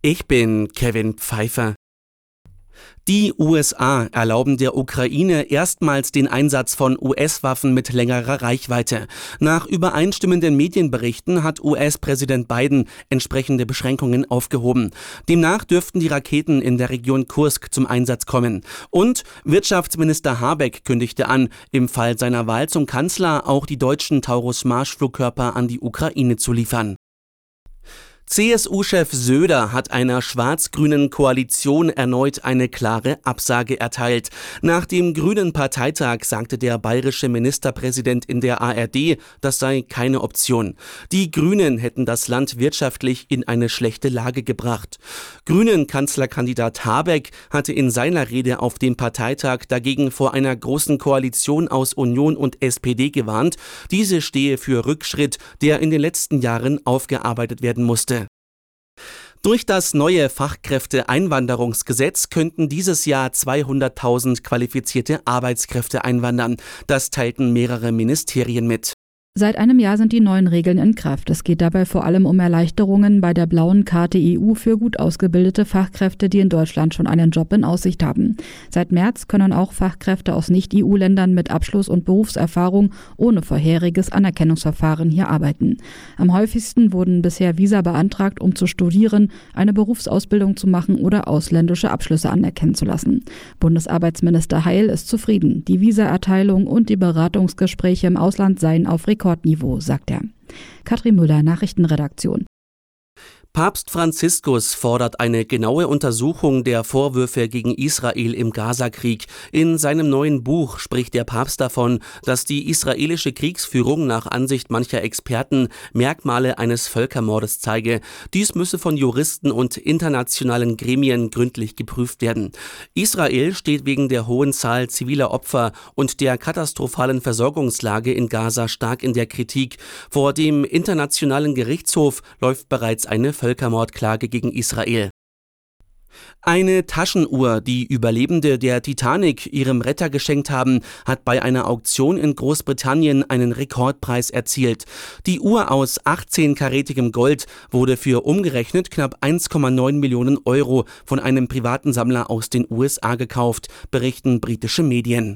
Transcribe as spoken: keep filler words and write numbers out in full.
Ich bin Kevin Pfeiffer. Die U S A erlauben der Ukraine erstmals den Einsatz von U S-Waffen mit längerer Reichweite. Nach übereinstimmenden Medienberichten hat U S-Präsident Biden entsprechende Beschränkungen aufgehoben. Demnach dürften die Raketen in der Region Kursk zum Einsatz kommen. Und Wirtschaftsminister Habeck kündigte an, im Fall seiner Wahl zum Kanzler auch die deutschen Taurus-Marschflugkörper an die Ukraine zu liefern. C S U-Chef Söder hat einer schwarz-grünen Koalition erneut eine klare Absage erteilt. Nach dem Grünen Parteitag sagte der bayerische Ministerpräsident in der A R D, das sei keine Option. Die Grünen hätten das Land wirtschaftlich in eine schlechte Lage gebracht. Grünen-Kanzlerkandidat Habeck hatte in seiner Rede auf dem Parteitag dagegen vor einer großen Koalition aus Union und S P D gewarnt. Diese stehe für Rückschritt, der in den letzten Jahren aufgearbeitet werden musste. Durch das neue Fachkräfteeinwanderungsgesetz könnten dieses Jahr zweihunderttausend qualifizierte Arbeitskräfte einwandern. Das teilten mehrere Ministerien mit. Seit einem Jahr sind die neuen Regeln in Kraft. Es geht dabei vor allem um Erleichterungen bei der blauen Karte E U für gut ausgebildete Fachkräfte, die in Deutschland schon einen Job in Aussicht haben. Seit März können auch Fachkräfte aus Nicht-E U-Ländern mit Abschluss und Berufserfahrung ohne vorheriges Anerkennungsverfahren hier arbeiten. Am häufigsten wurden bisher Visa beantragt, um zu studieren, eine Berufsausbildung zu machen oder ausländische Abschlüsse anerkennen zu lassen. Bundesarbeitsminister Heil ist zufrieden. Die Visaerteilung und die Beratungsgespräche im Ausland seien auf Rekordniveau, sagt er. Katrin Müller, Nachrichtenredaktion. Papst Franziskus fordert eine genaue Untersuchung der Vorwürfe gegen Israel im Gazakrieg. In seinem neuen Buch spricht der Papst davon, dass die israelische Kriegsführung nach Ansicht mancher Experten Merkmale eines Völkermordes zeige. Dies müsse von Juristen und internationalen Gremien gründlich geprüft werden. Israel steht wegen der hohen Zahl ziviler Opfer und der katastrophalen Versorgungslage in Gaza stark in der Kritik. Vor dem Internationalen Gerichtshof läuft bereits eine Völkermordklage gegen Israel. Eine Taschenuhr, die Überlebende der Titanic ihrem Retter geschenkt haben, hat bei einer Auktion in Großbritannien einen Rekordpreis erzielt. Die Uhr aus achtzehn-karätigem Gold wurde für umgerechnet knapp eins Komma neun Millionen Euro von einem privaten Sammler aus den U S A gekauft, berichten britische Medien.